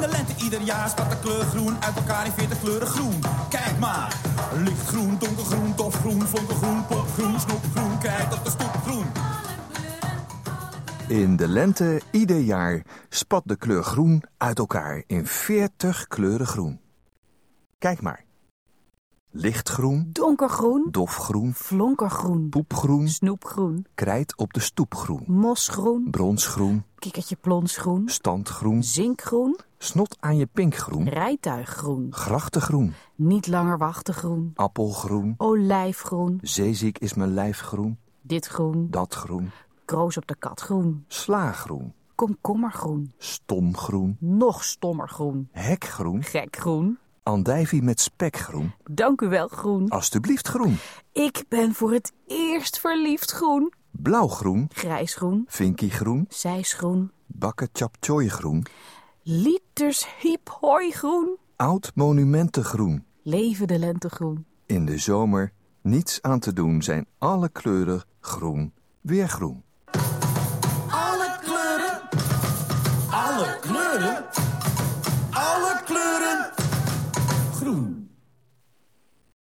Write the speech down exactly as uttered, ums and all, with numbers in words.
de lente ieder jaar spat de kleur groen uit elkaar in veertig kleuren groen. Kijk maar, lichtgroen, donkergroen, tofgroen, vonkelgroen, popgroen, snoepgroen, kijk op de stoep groen. In de lente ieder jaar spat de kleur groen uit elkaar in veertig kleuren groen. Kijk maar. Lichtgroen, donkergroen, dofgroen, flonkergroen, poepgroen, snoepgroen, krijt op de stoep groen, mosgroen, bronsgroen, kikkertje plonsgroen, standgroen, zinkgroen, snot aan je pinkgroen, rijtuiggroen, grachtengroen, niet langer wachtengroen, appelgroen, olijfgroen, zeeziek is mijn lijf groen, dit groen, dat groen, kroos op de kat groen, slaagroen, komkommergroen, stomgroen, nog stommergroen, hekgroen, gekgroen, andijvie met spekgroen, dank u wel groen, alstublieft groen, ik ben voor het eerst verliefd groen, blauwgroen, grijsgroen, vinkiegroen, zijsgroen, bakken chapchoy groen, liters hiep hoi groen, oud monumentengroen. leven de lentegroen. In de zomer niets aan te doen, zijn alle kleuren groen, weer groen. Alle kleuren, alle kleuren, alle kleuren groen.